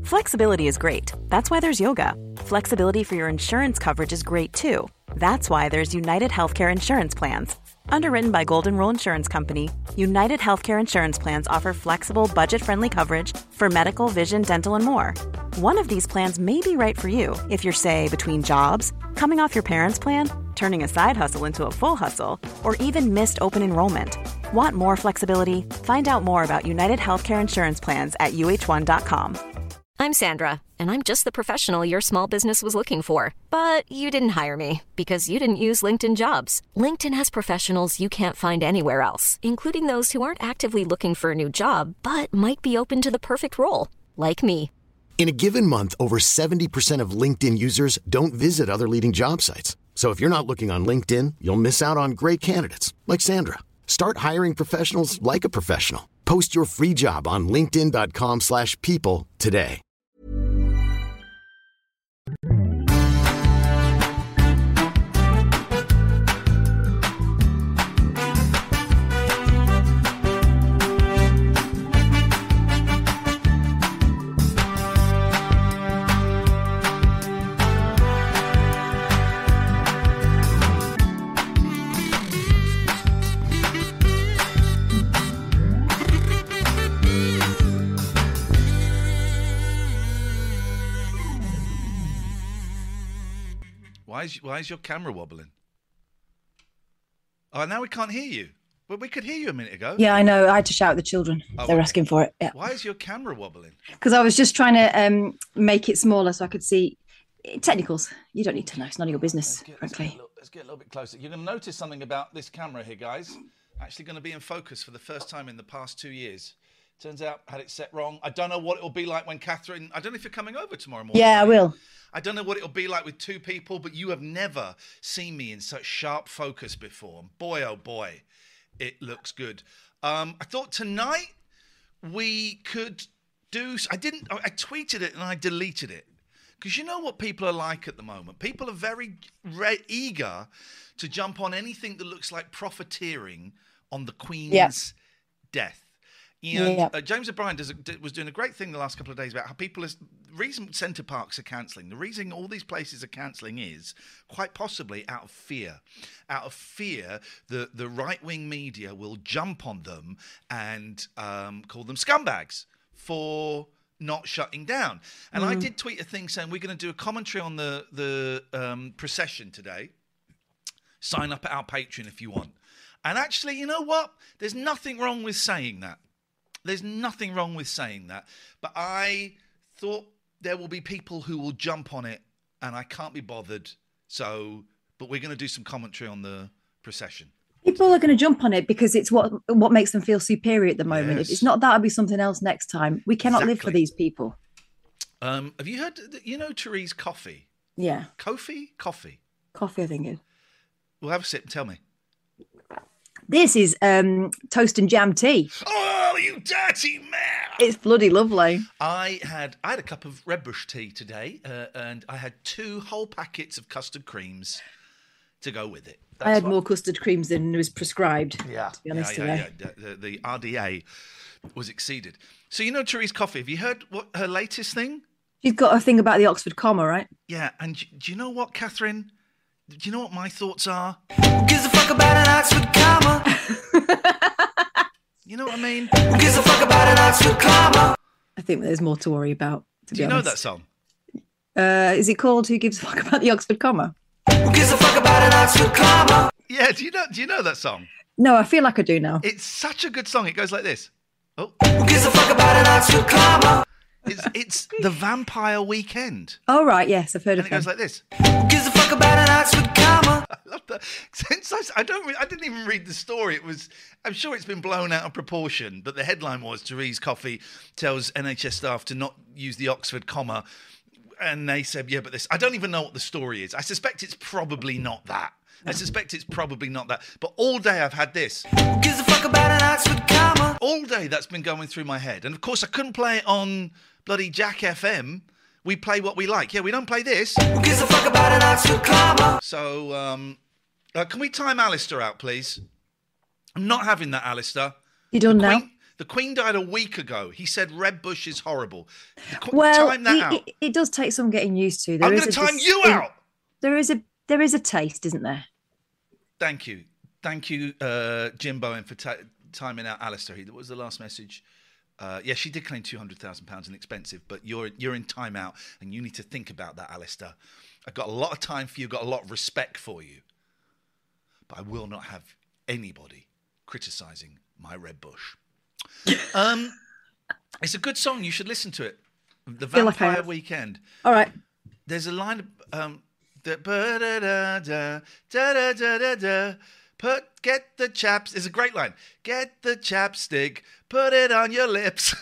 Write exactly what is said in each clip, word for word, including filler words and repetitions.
Flexibility is great. That's why there's yoga. Flexibility for your insurance coverage is great too. That's why there's United Healthcare Insurance Plans. Underwritten by Golden Rule Insurance Company, United Healthcare Insurance Plans offer flexible, budget-friendly coverage for medical, vision, dental, and more. One of these plans may be right for you if you're, say, between jobs, coming off your parents' plan, turning a side hustle into a full hustle, or even missed open enrollment. Want more flexibility? Find out more about United Healthcare Insurance Plans at U H one dot com. I'm Sandra, and I'm just the professional your small business was looking for. But you didn't hire me because you didn't use LinkedIn Jobs. LinkedIn has professionals you can't find anywhere else, including those who aren't actively looking for a new job, but might be open to the perfect role, like me. In a given month, over seventy percent of LinkedIn users don't visit other leading job sites. So if you're not looking on LinkedIn, you'll miss out on great candidates like Sandra. Start hiring professionals like a professional. Post your free job on linkedin dot com slash people today. Why is, why is your camera wobbling? Oh, now we can't hear you. Well, we could hear you a minute ago. Yeah, I know. I had to shout at the children. Oh, they were okay. asking for it. Yeah. Why is your camera wobbling? Because I was just trying to um, make it smaller so I could see technicals. You don't need to know. It's none of your business, Let's get, frankly. Let's get, little, let's get a little bit closer. You're going to notice something about this camera here, guys. Actually going to be in focus for the first time in the past two years. Turns out I had it set wrong. I don't know what it'll be like when Catherine... I don't know if you're coming over tomorrow morning. Yeah, I will. I don't know what it'll be like with two people, but you have never seen me in such sharp focus before. And boy, oh boy, it looks good. Um, I thought tonight we could do... I didn't... I tweeted it and I deleted it. Because you know what people are like at the moment? People are very re- eager to jump on anything that looks like profiteering on the Queen's yep. death. And yep. uh, James O'Brien does a, was doing a great thing the last couple of days about how people... Is, the reason Centre Parks are cancelling, the reason all these places are cancelling is quite possibly out of fear. Out of fear, the, the right-wing media will jump on them and um, call them scumbags for... not shutting down. And mm. I did tweet a thing saying we're going to do a commentary on the the um, procession today. Sign up at our Patreon if you want. And actually, you know what? There's nothing wrong with saying that. There's nothing wrong with saying that. But I thought there will be people who will jump on it, and I can't be bothered. So, but we're going to do some commentary on the procession. People are going to jump on it because it's what what makes them feel superior at the moment. Yes. If it's not that, it'll be something else next time. We cannot Exactly. live for these people. Um, have you heard, that, you know, Therese Coffey? Yeah. Kofi? Coffee? Coffee, I think it is. Well, have a sip and tell me. This is um, toast and jam tea. Oh, you dirty man! It's bloody lovely. I had I had a cup of Redbush tea today, uh, and I had two whole packets of custard creams to go with it. That's I had what... more custard creams than was prescribed, yeah, to be honest yeah, yeah, today. yeah. The, the R D A was exceeded. So, you know Therese Coffey, have you heard what her latest thing? She's got a thing about the Oxford comma, right? Yeah, and do you know what, Catherine? Do you know what my thoughts are? Who gives a fuck about an Oxford comma? You know what I mean? Who gives a fuck about an Oxford comma? I think there's more to worry about, to Do be you honest. know that song? Uh, is it called Who Gives a Fuck About the Oxford Comma? Who gives a fuck about an Oxford comma? Yeah, do you know do you know that song? No, I feel like I do now. It's such a good song. It goes like this. Oh. Who gives a fuck about an Oxford comma? It's it's The Vampire Weekend. Oh, right, yes, I've heard And of it goes them. like this. Who gives a fuck about an Oxford comma? I love that. Since I, I don't, re- I didn't even read the story. It was, I'm sure it's been blown out of proportion. But the headline was Therese Coffey tells N H S staff to not use the Oxford comma, and they said, yeah, but this. I don't even know what the story is. I suspect it's probably not that. I suspect it's probably not that. But all day I've had this. Who gives a fuck about an Oxford comma? All day that's been going through my head. And of course I couldn't play it on bloody Jack F M. We play what we like. Yeah, we don't play this. Who gives a fuck about an Oxford comma? So, um, uh, can we time Alistair out, please? I'm not having that, Alistair. You done the now? Queen, The Queen died a week ago. He said Reb Bush is horrible. Qu- Well, time that it, out. it, it does take some getting used to. There I'm is going to a time you distinct- out. There is a there is a taste, isn't there? Thank you. Thank you, uh, Jim Bowen, for ta- timing out Alistair. What was the last message? Uh, yeah, she did claim two hundred thousand pounds inexpensive, but you're you're in timeout, and you need to think about that, Alistair. I've got a lot of time for you, got a lot of respect for you, but I will not have anybody criticising my Reb Bush. um, it's a good song. You should listen to it. The Feel like I Vampire have. Weekend. All right. There's a line of um, the da da da da da da da. Put get the chaps. It's a great line. Get the chapstick. Put it on your lips.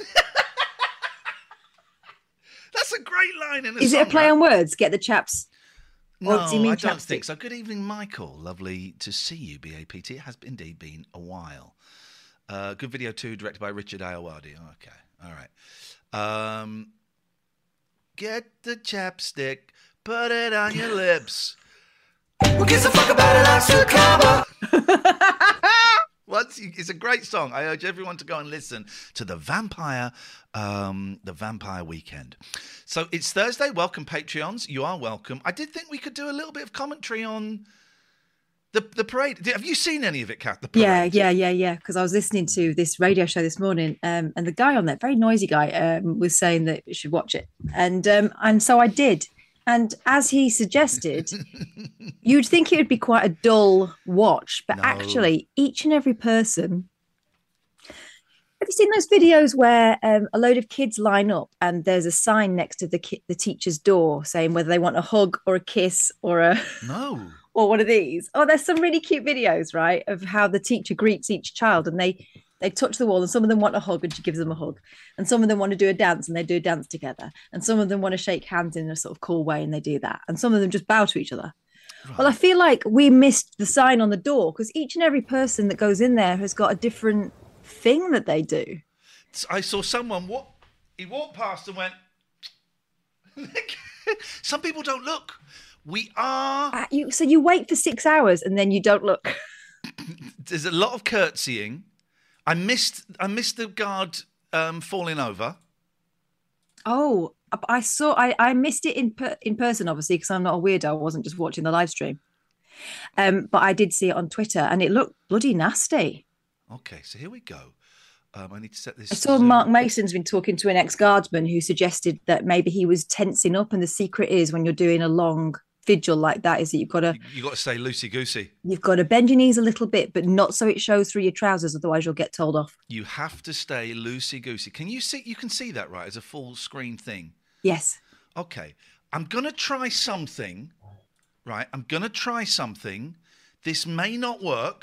That's a great line in a Is song, it a play right? on words? Get the chaps. Or No, do you mean I don't chapstick? think so. Good evening, Michael. Lovely to see you, B A P T. It has indeed been a while. Uh, good video too, directed by Richard Ayoade. Okay, all right. Um, get the chapstick, put it on your lips. Who gives a fuck about an Oxford comma? Once you, it's a great song. I urge everyone to go and listen to the Vampire, um, the Vampire Weekend. So it's Thursday. Welcome, Patreons. You are welcome. I did think we could do a little bit of commentary on the the parade. Have you seen any of it, Kath? The parade? Yeah, yeah, yeah, yeah. Because I was listening to this radio show this morning, um, and the guy on there, very noisy guy, um, was saying that you should watch it, and um, and so I did. And as he suggested, you'd think it would be quite a dull watch, but No. actually, each and every person. Have you seen those videos where um, a load of kids line up and there's a sign next to the ki- the teacher's door saying whether they want a hug or a kiss or a No. or one of these? Oh, there's some really cute videos, right, of how the teacher greets each child, and they they touch the wall, and some of them want a hug and she gives them a hug, and some of them want to do a dance and they do a dance together, and some of them want to shake hands in a sort of cool way and they do that, and some of them just bow to each other. Well, I feel like we missed the sign on the door because each and every person that goes in there has got a different thing that they do. I saw someone walk. He walked past and went. Some people don't look. We are. Uh, you, so you wait for six hours and then you don't look. There's a lot of curtsying. I missed. I missed the guard um, falling over. Oh, I saw. I, I missed it in per, in person, obviously, because I'm not a weirdo. I wasn't just watching the live stream. Um, but I did see it on Twitter, and it looked bloody nasty. Okay, so here we go. Um, I need to set this. I saw Zoom- Mark Mason's been talking to an ex-guardsman who suggested that maybe he was tensing up, and the secret is when you're doing a long vigil like that is that you've got to You, you got to stay loosey goosey. you've got to bend your knees a little bit, but not so it shows through your trousers, otherwise you'll get told off. You have to stay loosey goosey. Can you see? You can see that, right? As a full screen thing. Yes. Okay, I'm gonna try something. Right, I'm gonna try something. This may not work.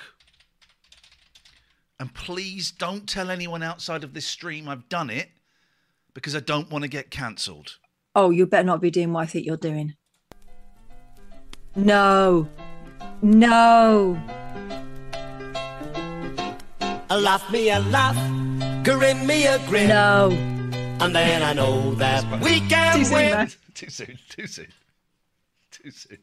And please don't tell anyone outside of this stream I've done it, because I don't want to get cancelled. Oh, you better not be doing what I think you're doing. No. No. A laugh me a laugh, grin me a grin, No. and then I know that we can Too soon, win. man. Too soon, too soon, too soon.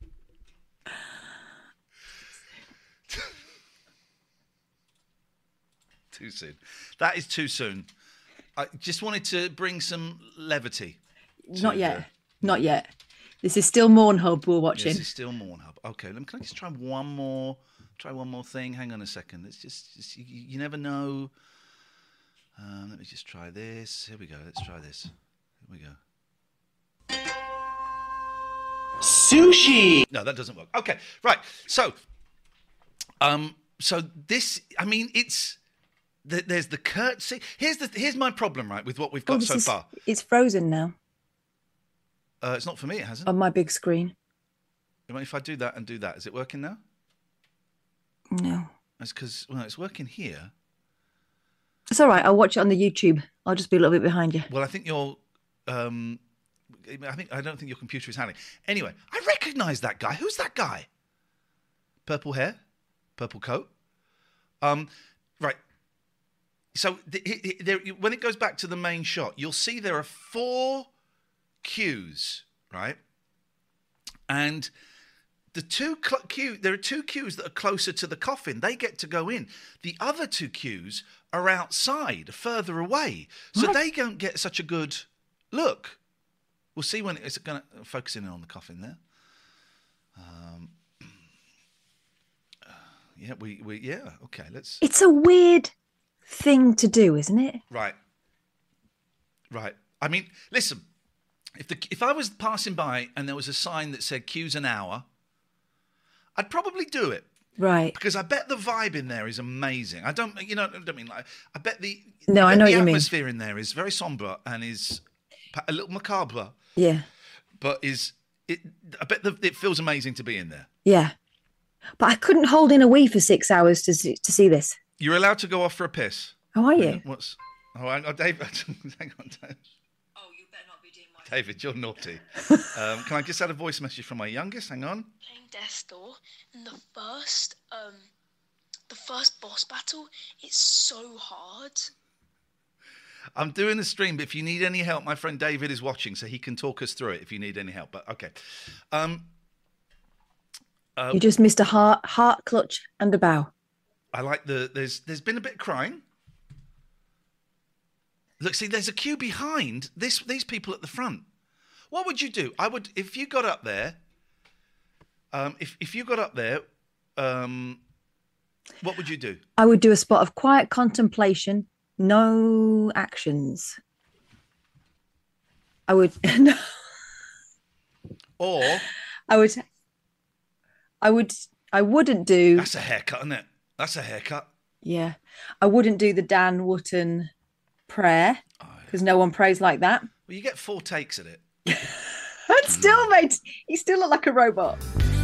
Too soon. That is too soon. I just wanted to bring some levity. to Not the- yet. Not yet. This is still Morn Hub we're watching. This is still Mornhub. Okay, let me, can I just try one more? Try one more thing. Hang on a second. It's just, just you, you never know. Um, let me just try this. Here we go. Let's try this. Here we go. Sushi. No, that doesn't work. Okay, right. So, um, so this. I mean, it's th- there's the curtsy. Here's the here's my problem, right, with what we've Oh, got this so is- far. It's frozen now Uh, it's not for me. It hasn't. on my big screen. If I do that and do that, is it working now? No. It's because well, it's working here. It's all right. I'll watch it on the YouTube. I'll just be a little bit behind you. Well, I think your, um, I think I don't think your computer is handling. Anyway, I recognise that guy. Who's that guy? Purple hair, purple coat. Um, right. So the, he- he- there, when it goes back to the main shot, you'll see there are four cues, right? And The two cl- queue, there are two queues that are closer to the coffin. They get to go in. The other two queues are outside, further away, so What? they don't get such a good look. We'll see when it's going to focus in on the coffin there. Um, uh, yeah, we, we yeah okay. Let's It's a weird thing to do, isn't it? right, right. I mean, listen. If the if I was passing by and there was a sign that said queues an hour, I'd probably do it. Right. Because I bet the vibe in there is amazing. I don't, you know, I don't mean like. I bet the No, I bet know the what you mean. atmosphere in there is very sombre and is pa- a little macabre, Yeah. but is it? I bet the, it feels amazing to be in there. Yeah. But I couldn't hold in a wee for six hours to see, to see this. You're allowed to go off for a piss. How are you? What's? Oh, hang on, David. Hang on, David. Oh, you better not be doing my David, you're naughty. um, can I just add a voice message from my youngest? Hang on. playing Death's Door, and the first, um, the first boss battle, it's so hard. I'm doing the stream, but if you need any help, my friend David is watching, so he can talk us through it if you need any help. But okay. Um, uh, You just missed a heart, heart clutch and a bow. I like the. There's there's been a bit of crying. Look, see, there's a queue behind this. These people at the front. What would you do? I would if you got up there. Um, if if you got up there, um, what would you do? I would do a spot of quiet contemplation, no actions. I would, no, Or I would, I would, I wouldn't do. that's a haircut, isn't it? That's a haircut. Yeah, I wouldn't do the Dan Wootton prayer because no one prays like that. Well, you get four takes at it. And still, mate, he still look like a robot.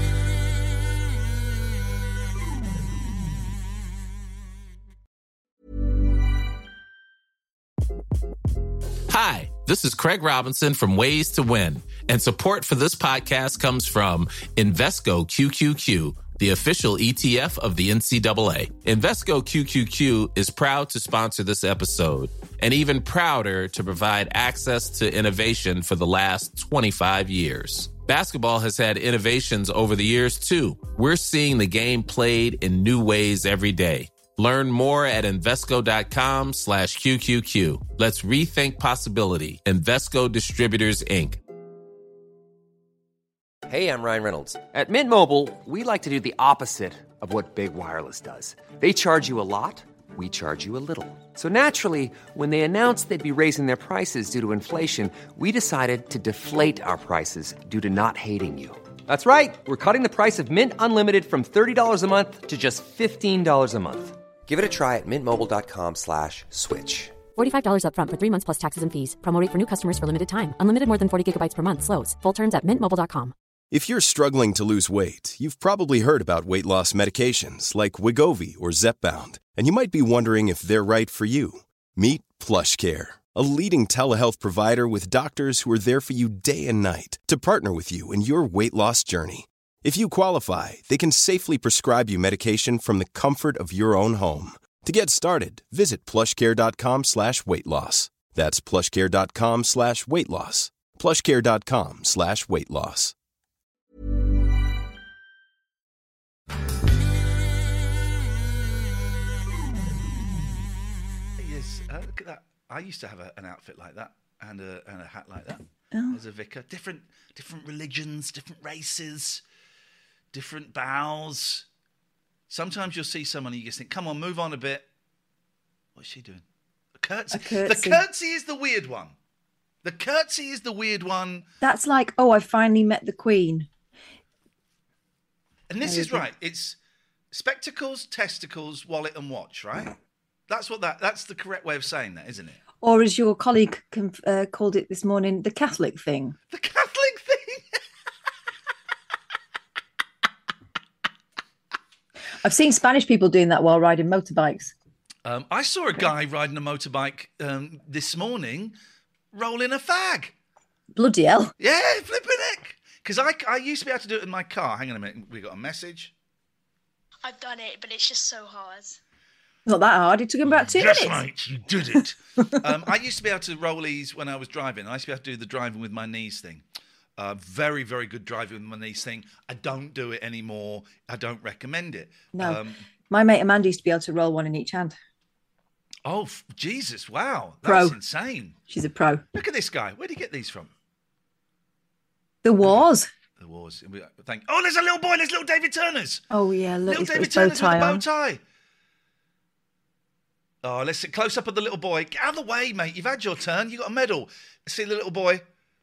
Hi, this is Craig Robinson from Ways to Win, and support for this podcast comes from Invesco Q Q Q, the official E T F of the N C double A. Invesco Q Q Q is proud to sponsor this episode, and even prouder to provide access to innovation for the last twenty-five years. Basketball has had innovations over the years, too. We're seeing the game played in new ways every day. Learn more at Invesco.com slash QQQ. Let's rethink possibility. Invesco Distributors, Incorporated. Hey, I'm Ryan Reynolds. At Mint Mobile, we like to do the opposite of what Big Wireless does. They charge you a lot, we charge you a little. So naturally, when they announced they'd be raising their prices due to inflation, we decided to deflate our prices due to not hating you. That's right. We're cutting the price of Mint Unlimited from thirty dollars a month to just fifteen dollars a month. Give it a try at mintmobile.com slash switch. forty-five dollars up front for three months plus taxes and fees. Promo rate for new customers for limited time. Unlimited more than forty gigabytes per month. Slows full terms at mint mobile dot com. If you're struggling to lose weight, you've probably heard about weight loss medications like Wegovy or Zepbound, and you might be wondering if they're right for you. Meet PlushCare, a leading telehealth provider with doctors who are there for you day and night to partner with you in your weight loss journey. If you qualify, they can safely prescribe you medication from the comfort of your own home. To get started, visit plushcare.com slash weight loss. That's plushcare.com slash weight loss. plushcare.com slash weight loss. Yes, uh, look at that. I used to have a, an outfit like that and a, and a hat like that Oh. as a vicar. Different, different religions, different races, different bows. Sometimes you'll see someone and you just think, come on, move on a bit. What's she doing? A curtsy. A curtsy. The curtsy is the weird one. The curtsy is the weird one. That's like, oh, I finally met the Queen. And this There is you go. right. It's spectacles, testicles, wallet and watch, right? That's what that, that's the correct way of saying that, isn't it? Or as your colleague conf- uh, called it this morning, the Catholic thing. The Catholic thing. I've seen Spanish people doing that while riding motorbikes. Um, I saw a guy riding a motorbike um, this morning, rolling a fag. Bloody hell. Yeah, flipping heck. Because I, I used to be able to do it in my car. Hang on a minute. We got a message. I've done it, but it's just so hard. Not that hard. It took him about two Yes, minutes. mate, you did it. um, I used to be able to roll these when I was driving. I used to be able to do the driving with my knees thing. Uh, very, very good driving when these things. I don't do it anymore. I don't recommend it. No. Um, My mate Amanda used to be able to roll one in each hand. oh, f- Jesus. Wow. Pro. That's insane. She's a pro. Look at this guy. Where did he get these from? The Wars. The Wars. Thank. Oh, there's a little boy. There's little David Turner's. Oh, yeah. Look, Little he's got David his bow Turner's with tie a bow on. tie. Oh, let's sit close up of the little boy. Get out of the way, mate. You've had your turn. You got a medal. See the little boy.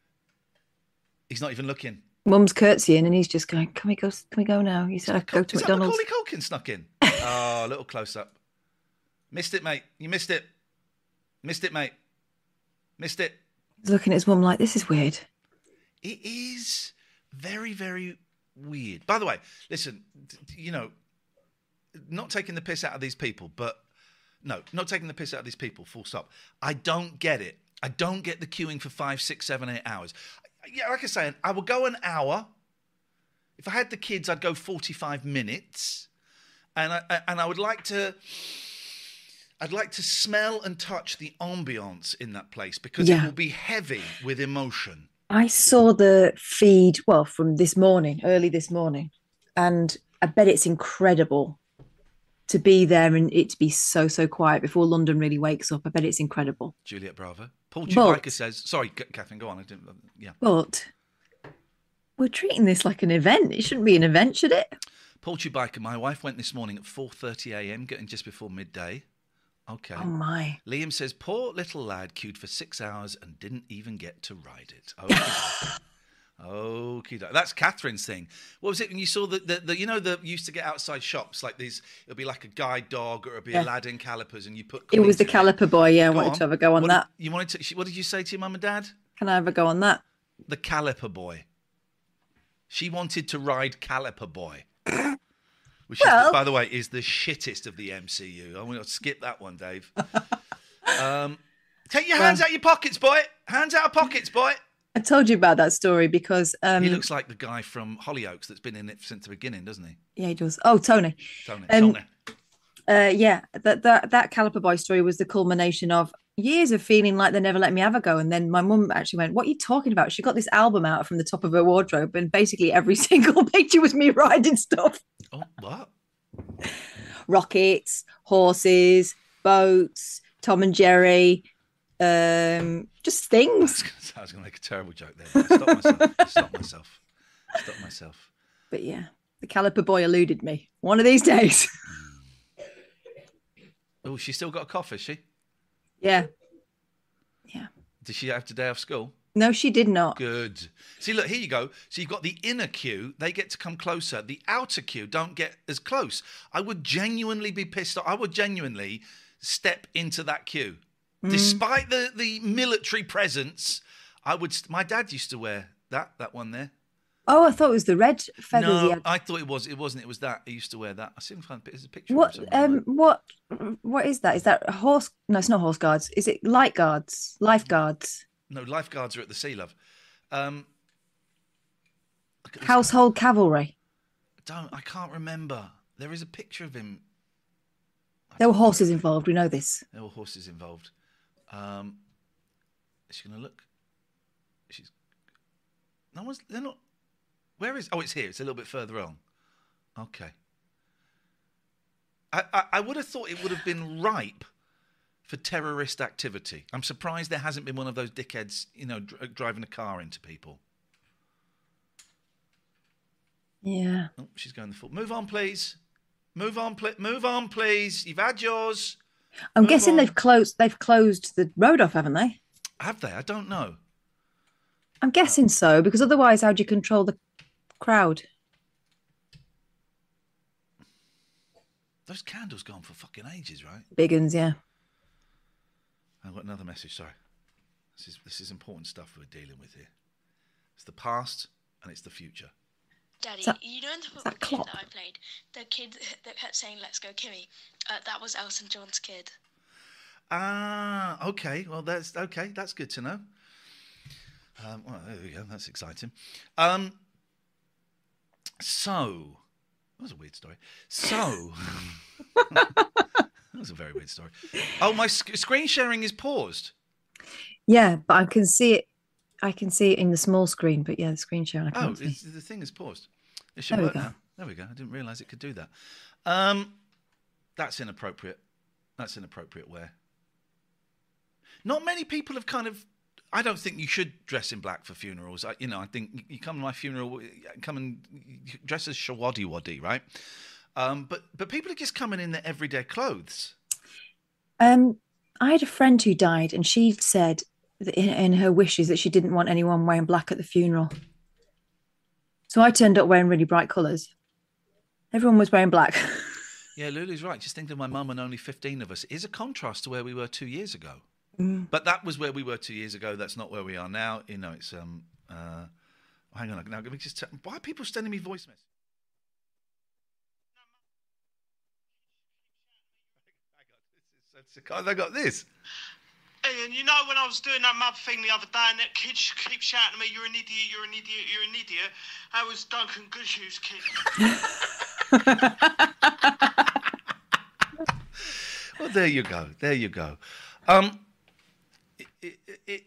He's not even looking. Mum's curtsying and he's just going, can we go Can we go now? He said, I'd go to Is McDonald's. that Macaulay Culkin snuck in? Oh, a little close up. Missed it, mate. You missed it. Missed it, mate. Missed it. He's looking at his mum like, this is weird. It is very, very weird. By the way, listen, you know, not taking the piss out of these people, but no, not taking the piss out of these people, full stop. I don't get it. I don't get the queuing for five, six, seven, eight hours. Yeah, like I say, I would go an hour. If I had the kids, I'd go forty-five minutes. And I, and I would like to... I'd like to smell and touch the ambience in that place because Yeah. it will be heavy with emotion. I saw the feed, well, from this morning, early this morning, and I bet it's incredible to be there and it to be so, so quiet before London really wakes up. I bet it's incredible. Juliet Bravo. Paul But- Chewbacca says... Sorry, C- Catherine, go on. I didn't, yeah. But we're treating this like an event. It shouldn't be an event, should it? Paul Chewbacca, my wife went this morning at four thirty a.m., getting just before midday. Okay. Oh, my. Liam says, poor little lad queued for six hours and didn't even get to ride it. Okay. Okay, that's Catherine's thing. What was it when you saw the, the, the you know, the you used to get outside shops like these, it'll be like a guide dog or it'll be Yeah. Aladdin calipers and you put... It was the cleats in caliper boy. Yeah, I Go wanted on. to have a go on What that. did- You wanted to, what did you say to your mum and dad? Can I have a go on that? The caliper boy. She wanted to ride caliper boy. Which, Well- is, by the way, is the shittest of the M C U. I'm going to skip that one, Dave. um, take your hands Well- out your pockets, boy. Hands out of pockets, boy. I told you about that story because... Um, he looks like the guy from Hollyoaks that's been in it since the beginning, doesn't he? Yeah, he does. Oh, Tony. Tony. Um, Tony. Uh, yeah, that, that that Caliper Boy story was the culmination of years of feeling like they never let me have a go. And then my mum actually went, what are you talking about? She got this album out from the top of her wardrobe and basically every single picture was me riding stuff. Oh, what? Rockets, horses, boats, Tom and Jerry, um, just things. I was going to make a terrible joke there. But I stopped myself. I stopped myself. I stopped myself. But yeah, the Caliper Boy eluded me one of these days. Oh, she's still got a cough, has she? Yeah. Did she have today off school? No, she did not. Good. See, look, here you go. So you've got the inner queue. They get to come closer. The outer queue don't get as close. I would genuinely be pissed off. I would genuinely step into that queue. Mm. Despite the, the military presence, I would... St- my dad used to wear that, that one there. Oh, I thought it was the red feathers he No, had. I thought it was. It wasn't. It was that. He used to wear that. I see if I can find there's a picture of What him somewhere. um what what is that? Is that a horse? No, it's not horse guards. Is it light guards? Lifeguards? No, lifeguards are at the sea, love. Um, look at this Household cavalry. guy. Don't. I can't remember. There is a picture of him. There were horses involved. We know this. There were horses involved. Um, is she going to look? She's. No one's. They're not. Where is? Oh, it's here. It's a little bit further on. Okay. I, I, I would have thought it would have been ripe for terrorist activity. I'm surprised there hasn't been one of those dickheads, you know, dr- driving a car into people. Yeah. Oh, she's going the full. Move on, please. Move on, pl- Move on, please. You've had yours. I'm Move guessing on. they've closed. They've closed the road off, haven't they? Have they? I don't know. I'm guessing so because otherwise, how do you control the crowd? Those candles go on for fucking ages, right? Big uns, yeah. I've got another message. Sorry, this is this is important stuff we're dealing with here. It's the past and it's the future. Daddy, that- you know in the that football game Klopp? that I played, the kid that kept saying "Let's go, Kimmy," uh, that was Elton John's kid. Ah, okay. Well, that's okay. That's good to know. Um, well, there we go. That's exciting. Um, so, that was a weird story. So, that was a very weird story. Oh, my sc- screen sharing is paused. Yeah, but I can see it. I can see it in the small screen, but yeah, the screen share I can't Oh, see. it's, the thing is paused. It should There we work go. now. There we go. I didn't realise it could do that. Um, that's inappropriate. That's inappropriate wear. Not many people have kind of... I don't think you should dress in black for funerals. I, you know, I think you come to my funeral, come and dress as Shawaddy Waddy, right? Um, but but people are just coming in their everyday clothes. Um, I had a friend who died, and she said that in, in her wishes that she didn't want anyone wearing black at the funeral. So I turned up wearing really bright colours. Everyone was wearing black. Yeah, Lulu's right. Just think of my mum and only fifteen of us. It is a contrast to where we were two years ago. Mm. But that was where we were two years ago. That's not where we are now. You know, it's um. Uh, hang on. Now, let me just. Tell, why are people sending me voice messages? I got this. Hey, and you know when I was doing that mad thing the other day, and that kid keep shouting at me, "You're an idiot! You're an idiot! You're an idiot!" That was Duncan Goodshoe's kid. Well, there you go. There you go. Um, it, it, it,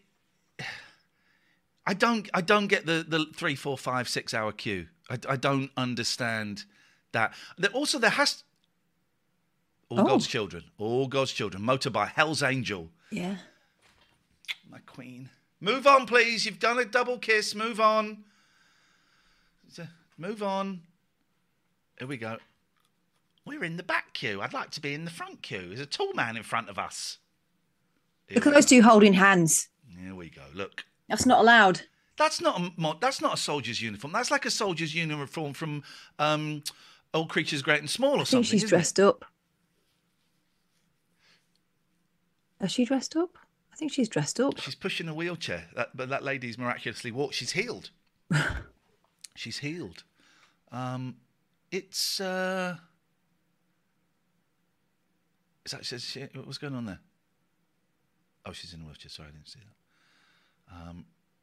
I don't. I don't get the, the three, four, five, six hour queue. I, I don't understand that. There, also, there has all Oh. God's children. All God's children. Motorbike. Hell's Angel. Yeah. My queen. Move on, please. You've done a double kiss. Move on. Move on. Here we go. We're in the back queue. I'd like to be in the front queue. There's a tall man in front of us. Here Look we at those go. two holding hands. Here we go. Look. That's not allowed. That's not a mo- that's not a soldier's uniform. That's like a soldier's uniform from um, Old Creatures Great and Small or I think something. she's isn't dressed it? up. Is she dressed up? I think she's dressed up. She's pushing a wheelchair, that, but that lady's miraculously walked. She's healed. She's healed. Um, it's. Uh... Is that, is she, what's going on there? Oh, she's in a wheelchair. Sorry, I didn't see that. Um,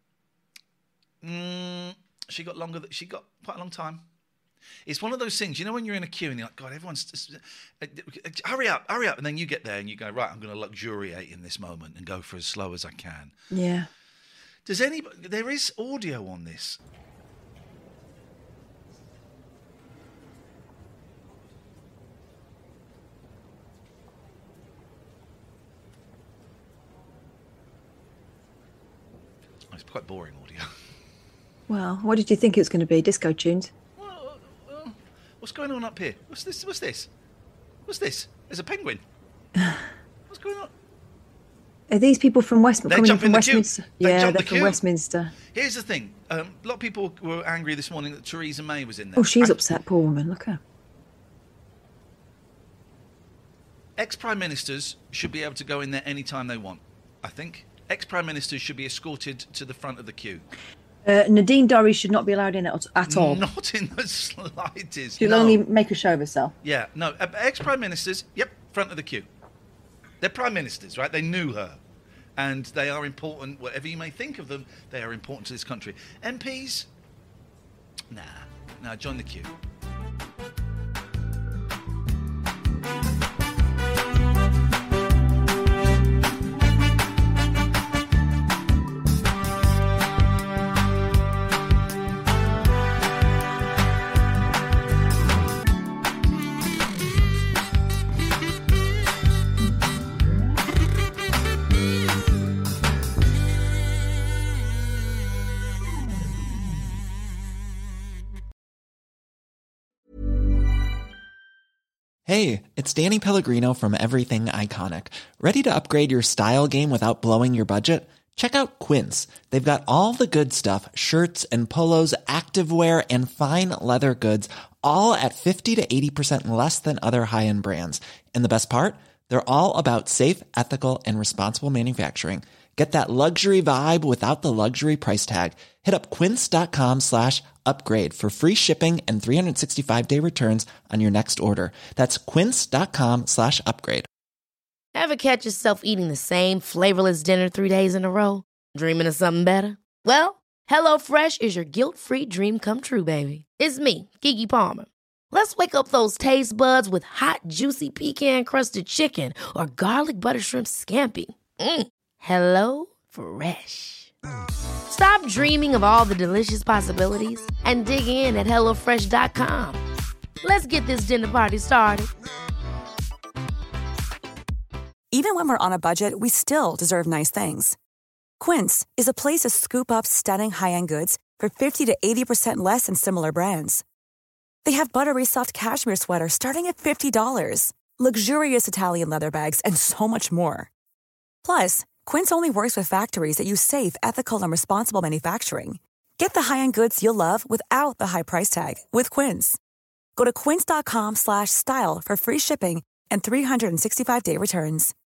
mm, she got longer. Th- she got quite a long time. It's one of those things, you know, when you're in a queue and you're like, God, everyone's just, uh, uh, hurry up, hurry up, and then you get there and you go, right, I'm going to luxuriate in this moment and go for as slow as I can. Yeah. Does anybody? There is audio on this. It's quite boring audio. Well, what did you think it was going to be? Disco tunes? What's going on up here? What's this? What's this? What's this? There's a penguin. What's going on? Are these people from Westminster? They Coming in jump from in the queue. Westminster? They Yeah, jump they're the from queue. Westminster. Here's the thing. Um, a lot of people were angry this morning that Theresa May was in there. Oh, she's I- upset, poor woman. Look at her. Ex-prime ministers should be able to go in there anytime they want, I think. Ex-prime ministers should be escorted to the front of the queue. Uh, Nadine Dorries should not be allowed in at, at all. Not in the slightest. She'll no. only make a show of herself. Yeah, no. uh, Ex-prime ministers, yep, front of the queue. They're prime ministers, right? They knew her. And they are important, whatever you may think of them, they are important to this country. M Ps? Nah. Nah, join the queue. Hey, it's Danny Pellegrino from Everything Iconic. Ready to upgrade your style game without blowing your budget? Check out Quince. They've got all the good stuff, shirts and polos, activewear, and fine leather goods, all at fifty to eighty percent less than other high-end brands. And the best part? They're all about safe, ethical, and responsible manufacturing. Get that luxury vibe without the luxury price tag. Hit up quince.com slash upgrade for free shipping and three sixty-five day returns on your next order. That's quince.com slash upgrade. Ever catch yourself eating the same flavorless dinner three days in a row? Dreaming of something better? Well, HelloFresh is your guilt-free dream come true, baby. It's me, Keke Palmer. Let's wake up those taste buds with hot, juicy pecan-crusted chicken or garlic butter shrimp scampi. Mm. Hello Fresh. Stop dreaming of all the delicious possibilities and dig in at hello fresh dot com. Let's get this dinner party started. Even when we're on a budget, we still deserve nice things. Quince is a place to scoop up stunning high-end goods for fifty to eighty percent less than similar brands. They have buttery soft cashmere sweaters starting at fifty dollars, luxurious Italian leather bags, and so much more. Plus, Quince only works with factories that use safe, ethical, and responsible manufacturing. Get the high-end goods you'll love without the high price tag with Quince. Go to quince dot com slash style for free shipping and three sixty-five day returns.